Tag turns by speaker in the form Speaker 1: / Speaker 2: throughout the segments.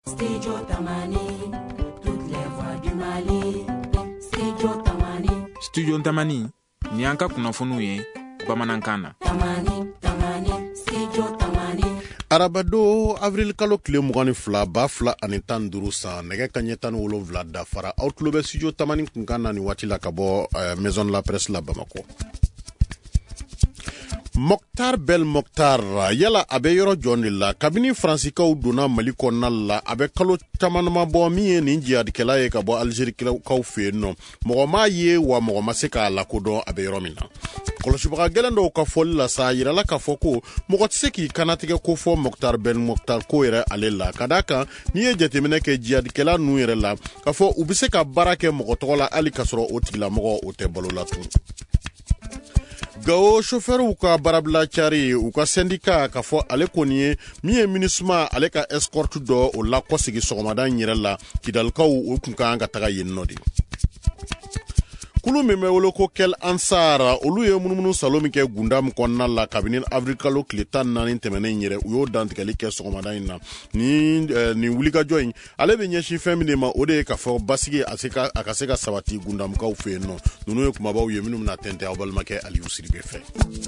Speaker 1: Studio Tamani, toutes les voix du Mali. Studio Tamani.
Speaker 2: Studio Tamani, ni anka kunafunu ye, Bamanankana.
Speaker 1: Tamani, Studio Tamani.
Speaker 3: Arabado avril kalo kile 22 ba fila ani 15 san nɛgɛ kaɲɛ 17 dafara aw tulo bɛ studio Tamani kunkan na ni waati la ka bɔ maison de la presse la Bamako. Mokhtar Bel Mokhtar yala abe yɔrɔ jɔn de la kabini Fransikaw donna Mali kɔnɔna la abe kalo caman ma bɔ min ye nin jihadikɛla ye ka bɔ Algérikaw fɛ yen nɔ mɔgɔ ma ye wa mɔgɔ ma se k'a lakodɔn abe yɔrɔ min na kɔlɔsibaga gɛlɛn dɔw ka fɔli la sa yirala k'a fɔ ko mɔgɔ tɛ se k'i kanatigɛ ko fɔ Mokhtar Bel Mokhtar ko yɛrɛ ale la ka d'a kan n'i ye jateminɛ kɛ jihadikɛla ninnu yɛrɛ la k'a fɔ u bɛ se ka baara kɛ mɔgɔ tɔgɔ la hali ka sɔrɔ o tigilamɔgɔ o tɛ balo la tun. Gao chauffeur ka barabla cari u ka syndicat ka fɔ ale kɔni ye min ye MINUSMA ale ka escorte dɔ o la kɔsigi sɔgɔmada yɛrɛ la kidalikaw u kun kan ka taga yen nɔ de. Kulu min bɛ wele ko Kel Ansar olu ye munumunu salo min kɛ gunda min kɔnɔna la kabini avril kalo tile 14 tɛmɛnen yɛrɛ u y'o dantigɛli kɛ sɔgɔmada in na ni wulikajɔ in ale bɛ ɲɛsin fɛn min de ma o de ye ka fɔ basigi a ka se ka sabati gundamukaw fɛ yen nɔ ninnu ye kumabaw ye minnu bɛna tɛntɛn aw balimakɛ Aliyu Siribe fɛ.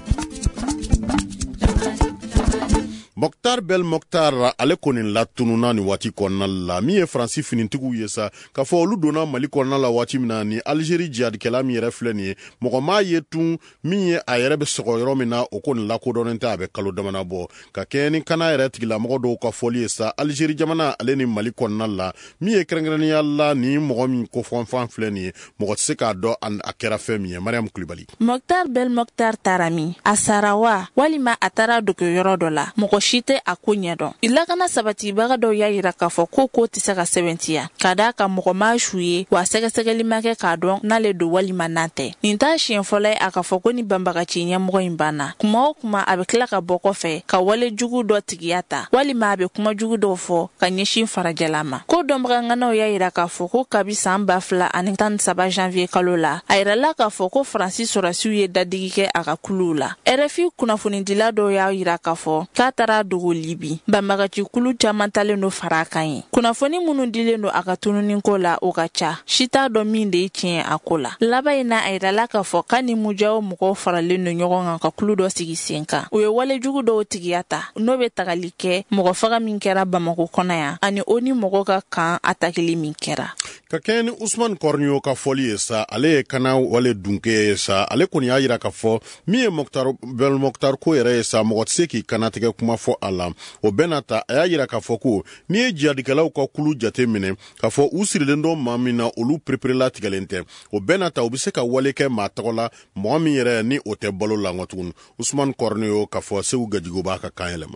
Speaker 3: Mokhtar Bel Mokhtar ale kɔni latununa ni waati kɔnɔna la min ye Faransi finitigiw ye sa k'a fɔ olu donna Mali kɔnɔna la waati min na ni Algérie jihadikɛla min yɛrɛ filɛ nin ye mɔgɔ maa ye tun min ye a yɛrɛ bɛ sɔgɔ yɔrɔ min na o kɔni lakodɔnnen tɛ a bɛ kalo damana bɔ ka kɛ ni kana yɛrɛ tigilamɔgɔ dɔw ka fɔli ye sa Algérie jamana ale ni Mali kɔnɔna la min ye kɛrɛnkɛrɛnnenya la ni mɔgɔ min ko fɔnfan filɛ nin ye mɔgɔ tɛ se k'a dɔn a kɛra fɛn min ye Mariam Kulibali.
Speaker 4: Mokhtar Bel Mokhtar tarami a sara wa walima a taara dogo yɔrɔ dɔ la mɔgɔ si tɛ a ko ɲɛdɔn ilakana sabatibaga dɔw y'a yira k'a fɔ ko tɛ se ka sɛbɛntiya ka d'a ka mɔgɔ ma su ye wa sɛgɛsɛgɛli ma kɛ k'a dɔn n'ale don walima n'a tɛ nin t'a siɲɛ fɔlɔ ye a ka fɔ ko ni banbagaci ɲɛmɔgɔ in banna kuma o kuma a bɛ tila ka bɔ kɔfɛ ka wale jugu dɔ tigiya ta walima a bɛ kuma jugu dɔw fɔ ka ɲɛsin farajɛla ma ko dɔnbaganganaw y'a yira k'a fɔ ko kabi san 2013 janvier kalo la a yirala k'a fɔ ko Faransi sɔrɔsiw ye dadigi kɛ a ka kuluw la RFI kunnafonidila dɔw y'a yira k'a fɔ k'a taara dogo Libi banbagaci kulu caman talen do fara kan ye kunnafoni minnu dilen do a ka tununi ko la o ka ca si t'a dɔn min de ye tiɲɛ a ko la laban in na a yirala k'a fɔ k'a ni mujaw mɔgɔw faralen do ɲɔgɔn kan ka kulu dɔ sigi sen kan u ye wale jugu dɔw tigiya ta n'o bɛ tagali kɛ mɔgɔ faga min kɛra Bamako kɔnɔ yan ani o ni mɔgɔ ka kan atakili min kɛra
Speaker 3: ka kɛ ni Usman Kornio ka fɔli ye sa ale ye kana wale dunke ye sa ale kɔni y'a yira k'a fɔ min ye Mokhtar Bel Mokhtar ko yɛrɛ ye sa mɔgɔ tɛ se k'i kanatigɛ kuma fɔ a la o bɛna ta a y'a yira k'a fɔ ko n'i ye jihadikɛlaw ka kulu jate minɛ k'a fɔ u sirilen dɔ maa min na olu pereperela tigɛlen tɛ o bɛna ta u bɛ se ka wale kɛ maa tɔgɔ la mɔgɔ min yɛrɛ ni o tɛ balo la nkɔ tuguni Usman Kornio k'a fɔ Segu Gajigo b'a ka kan yɛlɛma.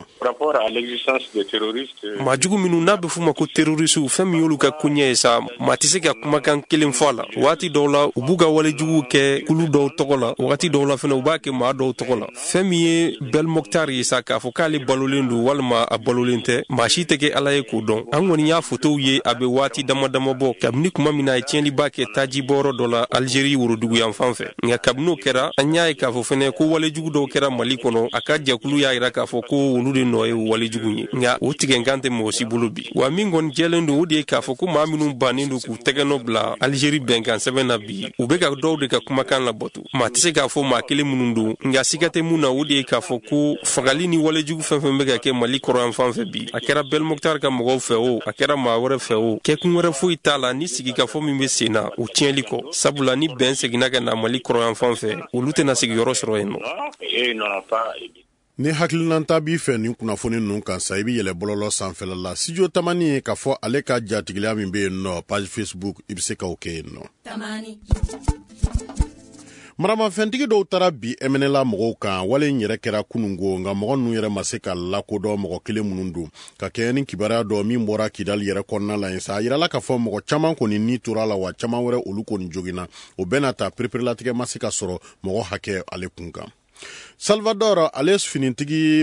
Speaker 5: Maajugu minnu n'a bɛ f'u ma ko terroriste fɛn min y'olu ka koɲɛ ye sa maa tɛ se ka kumakan kelen fɔ a la waati dɔw la u b'u ka walejugu kɛ kulu dɔw tɔgɔ la waati dɔw la fana u b'a kɛ maa dɔw tɔgɔ la fɛn min ye Bel Mokhtar ye sa k'a fɔ k'ale balolen don walima a balolen tɛ maa si tɛ kɛ Ala ye k'o dɔn an kɔni y'a fotow ye a bɛ waati dama dama bɔ kabini kuma min na a ye tiɲɛliba kɛ taji bɔyɔrɔ dɔ la Algérie worodugu yan fan fɛ nka kabini o kɛra an y'a ye k'a fɔ fɛnɛ ko walejugu dɔw kɛra Mali kɔnɔ a ka jɛkulu y'a yira k'a fɔ ko olu de nɔ ye walejugu ye nka o tigɛnkan tɛ mɔgɔ si bolo bi wa min kɔni jɛlen don o de ye k'a fɔ ko maa minnu bannen don k'u tɛgɛnɔ bila Algérie bɛnkan sɛbɛn na bi u bɛ ka dɔw de ka kumakan labato maa tɛ se k'a fɔ maa kelen minnu don nka siga tɛ mun na o de ye k'a fɔ ko fagali ni walejugu fɛn fɛn bɛ ka kɛ Mali kɔrɔ yan fan fɛ bi a kɛra Bel Mokhtar ka mɔgɔw fɛ o a kɛra maa wɛrɛ fɛ o kɛkun wɛrɛ foyi t'a la ni sigikafɔ min bɛ sen na o tiɲɛli kɔ sabula ni bɛn seginna ka na Mali kɔrɔ yan fan fɛ olu tɛna sigiyɔrɔ sɔrɔ yen nɔ.
Speaker 3: Ni hakilinanta b'i fɛ nin kunnafoni ninnu kan sa i bɛ yɛlɛ bɔlɔlɔ sanfɛla la studio Tamani ye k'a fɔ ale ka jatigiya min bɛ yen nɔ page Facebook i bɛ se k'o kɛ yen nɔ. Maramafɛntigi dɔw taara bi MNLA mɔgɔw kan wale in yɛrɛ kɛra kunungo nka mɔgɔ ninnu yɛrɛ ma se ka lakodɔn mɔgɔ kelen minnu don ka kɛ ni kibaruya dɔ min bɔra Kidali yɛrɛ kɔnɔna la yen sa a yirala k'a fɔ mɔgɔ caman kɔni ni tora la wa caman wɛrɛ olu kɔni joginna o bɛna ta pereperelatigɛ ma se ka sɔrɔ mɔgɔ hakɛ ale kun kan. Salvador ale finintigi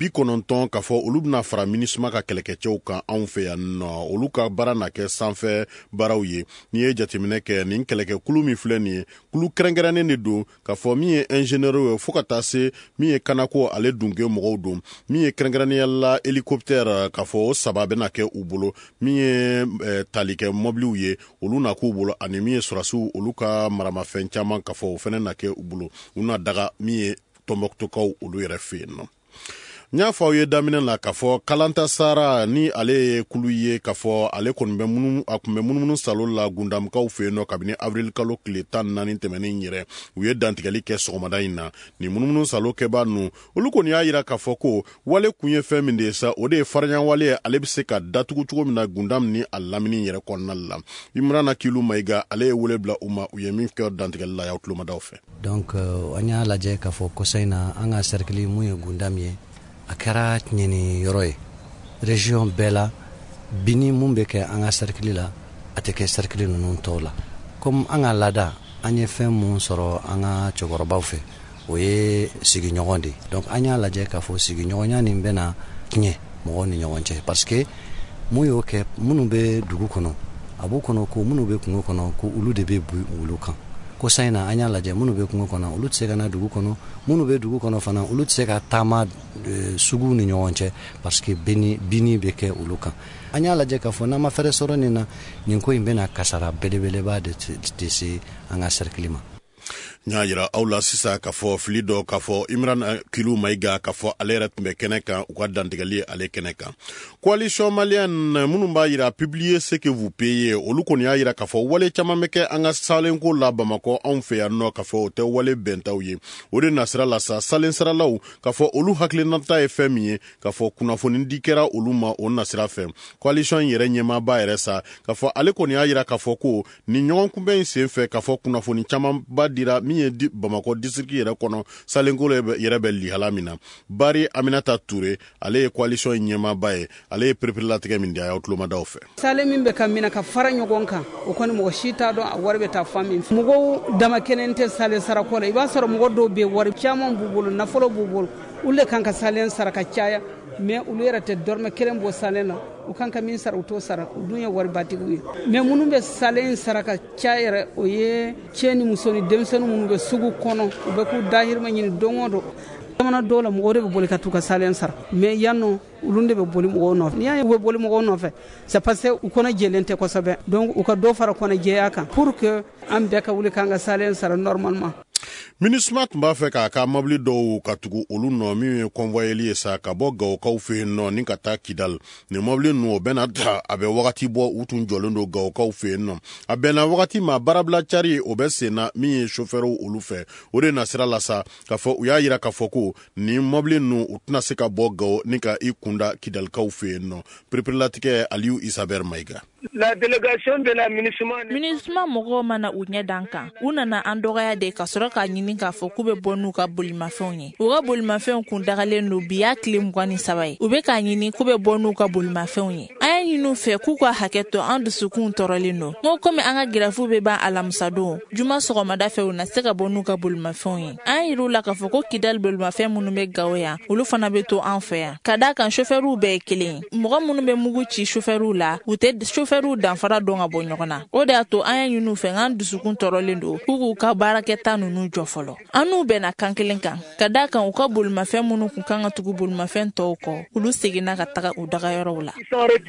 Speaker 3: 90 ka fɔ olu bɛna fara MINUSMA ka kɛlɛkɛcɛw kan anw fɛ yan nɔ olu ka baara na kɛ sanfɛ baaraw ye ni ye jateminɛ kɛ nin kɛlɛkɛkulu min filɛ nin ye kulu kɛrɛnkɛrɛnnen de don ka fɔ min ye ingénieur ye fo ka taa se min ye kanako ale dunke mɔgɔw don min ye kɛrɛnkɛrɛnnenya la hélicoptère ka fɔ o 3 bɛna kɛ u bolo min ye talikɛ mobiliw ye olu na k'u bolo ani min ye surasiw olu ka maramafɛn caman ka fɔ o fɛnɛ na kɛ u bolo u na daga min ye Tombouctou olu yɛrɛ fɛ yen nɔ. N y'a fɔ aw ye daminɛ la k'a fɔ Kalanta Sara ni ale ye kulu ye k'a fɔ ale kɔni bɛ munumunu salo la Gundamkaw fɛ yen nɔ kabini avril kalo tile 14 tɛmɛnen yɛrɛ u ye dantigɛli kɛ sɔgɔmada in na ni munumunu salo kɛbaa nu olu kɔni y'a yira k'a fɔ ko wale kun ye fɛn min de ye sa o de ye fariɲawale ye ale bɛ se ka datugu cogo min na Gundam ni a lamini yɛrɛ kɔnɔna la Imrana Kilu Mayiga ale ye wele bila u ma u ye min kɛ dantigɛli la y'aw tulomadaw fɛ.
Speaker 6: Donc an y'a lajɛ k'a fɔ kɔsa in na an ka cercle mun ye Gundam ye a kɛra tiɲɛni yɔrɔ ye région bɛɛ la bini mun bɛ kɛ an ka cercle la a tɛ kɛ cercle ninnu tɔw la comme an ka laada an ye fɛn mun sɔrɔ an ka cɛkɔrɔbaw fɛ o ye sigiɲɔgɔn de donc an y'a lajɛ k'a fɔ sigiɲɔgɔnya nin bɛna tiɲɛ mɔgɔw ni ɲɔgɔn cɛ parce que mun y'o kɛ minnu bɛ dugu kɔnɔ a b'u kɔnɔ ko minnu bɛ kungo kɔnɔ ko olu de bɛ bui olu kan ko sa in na an y'a lajɛ minnu bɛ kungo kɔnɔ olu tɛ se ka na dugu kɔnɔ minnu bɛ dugu kɔnɔ fana olu tɛ se ka taama sugu ni ɲɔgɔn cɛ parce que bini bɛ kɛ olu kan an y'a lajɛ k'a fɔ n'an ma fɛɛrɛ sɔrɔ nin na nin ko in bɛna kasara belebeleba de se an ka cercle ma.
Speaker 3: N y'a yira aw la sisan k'a fɔ fili dɔ k'a fɔ Imran Kilu Mayiga k'a fɔ ale yɛrɛ tun bɛ kɛnɛ kan u ka dantigɛli ale kɛnɛ kan. Coalition malienne minnu b'a yira publier ce que vous payez olu kɔni y'a yira k'a fɔ wale caman bɛ kɛ an ka salenko la Bamakɔ anw fɛ yan nɔ k'a fɔ o tɛ wale bɛntaw ye o de nasira la sa salen saralaw k'a fɔ olu hakilinata ye fɛn min ye k'a fɔ kunnafoni di kɛra olu ma o nasira fɛ coalition yɛrɛ ɲɛmaaba yɛrɛ sa k'a fɔ ale kɔni y'a yira k'a fɔ ko nin ɲɔgɔn kunbɛn in sen fɛ k'a fɔ kunnafoni caman ba dira min ye Bamakɔ district yɛrɛ kɔnɔ salenko yɛrɛ bɛ lihala min na Bari Aminata Touré ale ye coalition ɲɛmaaba ye ale ye pereperilatigɛ min di a y'aw tulomadaw fɛ.
Speaker 7: Sale min bɛ ka mina ka fara ɲɔgɔn kan o kɔni mɔgɔ si t'a dɔn a wari bɛ taa fan min mɔgɔw dama kelen tɛ sale sarako la i b'a sɔrɔ mɔgɔ dɔw bɛ wari caman b'u bolo nafolo b'u bolo olu de kan ka salen sara ka caya mais olu yɛrɛ tɛ dɔrɔmɛ kelen bɔ salen la u kan ka min sara u t'o sara u dun ye waribatigiw ye mais minnu bɛ salen sara ka caya yɛrɛ o ye cɛ ni muso ni denmisɛnnin minnu bɛ sugu kɔnɔ u bɛ k'u dahirimɛ ɲini don o don jamana dɔw la mɔgɔw de bɛ boli ka t'u ka salen sara mais yan nɔ olu de bɛ boli mɔgɔw nɔfɛ n'i y'a ye u bɛ boli mɔgɔw nɔfɛ c'est parce que u kɔnɔ jɛlen tɛ kosɛbɛ donc u ka dɔ fara kɔnɔ jɛya kan pour que an bɛɛ ka wuli k'an ka salen sara normalement.
Speaker 3: MINUSMA tun b'a fɛ k'a ka mobili dɔw ka tugu olu nɔ min ye convoyeli ye sa ka bɔ Gawokaw fɛ yen nɔ ni ka taa Kidal ni mobili ninnu o bɛna ta a bɛ wagati bɔ u tun jɔlen don Gawokaw fɛ yen nɔ a bɛnna wagati ma baarabila cari o bɛ sen na min ye chauffeurw olu fɛ o de nasira la sa k'a fɔ u y'a yira k'a fɔ ko ni mobili ninnu u tɛna se ka bɔ Gawo ni ka i kunda Kidalkaw fɛ yen nɔ pereperilatigɛ Aliyu Isaber Mayiga.
Speaker 8: La délégation de la
Speaker 4: MINUSMA mɔgɔw mana u ɲɛ dan kan u nana an dɔgɔya de ka sɔrɔ k'a ɲini k'a fɔ k'u bɛ bɔ n'u ka bolimafɛnw ye u ka bolimafɛnw kun dagalen don bi y'a tile 23 ye u bɛ k'a ɲini k'u bɛ bɔ n'u ka bolimafɛnw ye an y'a ɲini u fɛ k'u ka hakɛ to an dusukun tɔɔrɔlen don n'o komi an ka girafu bɛ ban alamisa don juma sɔgɔmada fɛ u na se ka bɔ n'u ka bolimafɛnw ye an y'a yir'u la k'a fɔ ko Kidal bolimafɛn minnu bɛ Gawo yan olu fana bɛ to an fɛ yan ka d'a kan chauffeurw bɛɛ ye kelen mɔgɔ minnu bɛ mugu ci chauffeurw la u tɛ chauffeurw danfara dɔn ka bɔ ɲɔgɔn na o de y'a to an y'a ɲini u fɛ an dusukun tɔɔrɔlen don k'u ka baarakɛta ninnu jɔ fɔlɔ an n'u bɛnna kan kelen kan ka d'a kan u ka bolimafɛn minnu kun kan ka tugu bolimafɛn tɔw kɔ olu seginna ka taga u dagayɔrɔw la.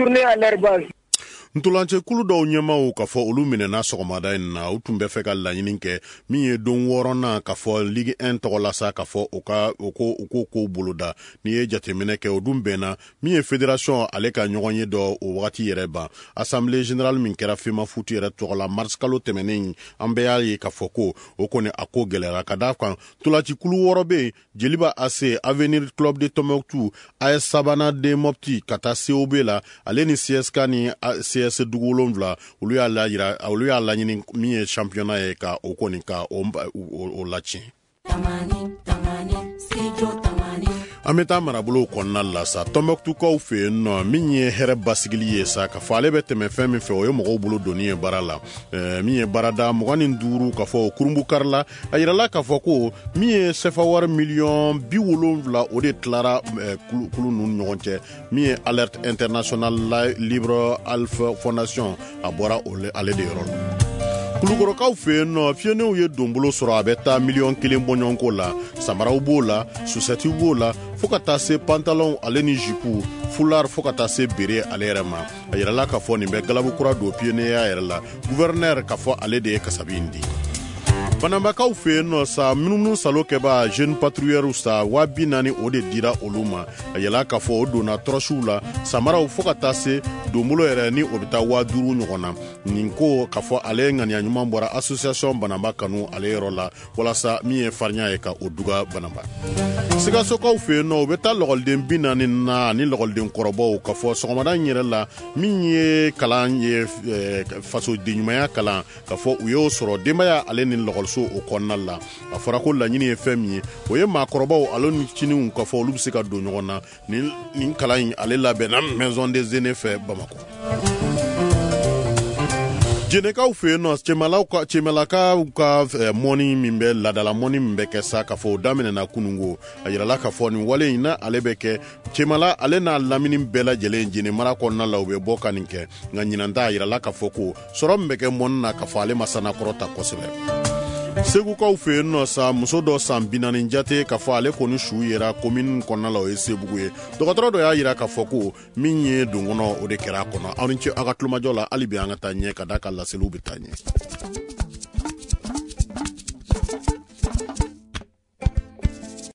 Speaker 3: Ntolancɛ kulu dɔw ɲɛmaw k'a fɔ olu minɛna sɔgɔmada in na u tun bɛ fɛ ka laɲini kɛ min ye don 6nan k'a fɔ Ligue 1 tɔgɔ la sa k'a fɔ u ko boloda n'i ye jateminɛ kɛ o dun bɛnna min ye fédération ale ka ɲɔgɔn ye dɔ o wagati yɛrɛ ban assemblée générale min kɛra FEMA Foot yɛrɛ tɔgɔ la mars kalo tɛmɛnen an bɛɛ y'a ye k'a fɔ ko o kɔni a ko gɛlɛyara ka d'a kan ntolaci kulu 6 bɛ yen Jeliba AC Avenir Club de Tombouctou AS Sabana de Mopti ka taa COB la ale ni CSK ni CS dugu 7 olu y'a laɲini min ye championnat ye ka o kɔni ka o lacin. An bɛ taa marabolo kɔnɔna la sa Tɔnbɔkutukaw fɛ yen nɔ min ye hɛrɛ basigili ye sa ka fɔ ale bɛ tɛmɛ fɛn min fɛ o ye mɔgɔw bolo donni ye baara la min ye baarada 25 ka fɔ kurumbu karila a yirala ka fɔ ko min ye sefa wari miliyɔn 70 o de tilara kulu ninnu ɲɔgɔn cɛ min ye Alerte International Libre Alpha Fondation a bɔra ale de yɔrɔ la. Kulukorokaw fɛ yen nɔ fiyenew ye donbolo sɔrɔ a bɛ taa miliyɔn 1 bɔɲɔgɔnko la samaraw b'o la susɛtiw b'o la fo ka taa se pantalon ale ni jipu foulard fo ka taa se bere ale yɛrɛ ma a yirala ka fɔ nin bɛ galabukura don piyeneya yɛrɛ la gouverneur ka fɔ ale de ye kasabi in di. Banabakaw fɛ yen nɔ sa minnu salo kɛba jeune patrouilleur sa 40,000 o de dira olu ma a yɛlɛ ka fɔ o donna trɔsiw la samaraw fo ka taa se donbolo yɛrɛ ni o bɛ taa 5000 ɲɔgɔn na nin ko ka fɔ ale ŋaniya ɲuman bɔra association Banaba kanu ale yɔrɔ la walasa min ye farinya ye ka o duga Banaba. Sigasokaw fɛ yen nɔ o bɛ taa lɔgɔliden 40 na ani lɔgɔliden kɔrɔbaw ka fɔ sɔgɔmada yɛrɛ la min ye kalan ye fasoden ɲumanya kalan ka fɔ u y'o sɔrɔ denbaya ale ni lɔgɔliso o kɔnɔna la a fɔra ko laɲini ye fɛn min ye o ye maakɔrɔbaw ale ni ciniw ka fɔ olu bɛ se ka don ɲɔgɔn na nin kalan in ale labɛnna maison des aînés fɛ Bamako. Jenekaw fɛ yen nɔ cɛmalakaw ka mɔni min bɛ ladala mɔni min bɛ kɛ sa ka fɔ o daminɛna kunungo a yirala ka fɔ nin wale in na ale bɛ kɛ cɛmala ale n'a lamini bɛɛ lajɛlen jene mara kɔnɔna la u bɛ bɔ ka nin kɛ nka ɲinan ta a yirala ka fɔ ko sɔrɔ min bɛ kɛ mɔni na ka fɔ ale ma sanakɔrɔta kosɛbɛ. Segukaw fɛ yen nɔ sa muso dɔ san 40 jate ka fɔ ale kɔni su yera commune kɔnɔna la o ye Sebugu ye dɔgɔtɔrɔ dɔ y'a yira ka fɔ ko min ye donkɔnɔ o de kɛra a kɔnɔ aw ni ce aw ka tulomajɔ la hali bi an ka taa ɲɛ ka da ka laseliw bɛ taa ɲɛ.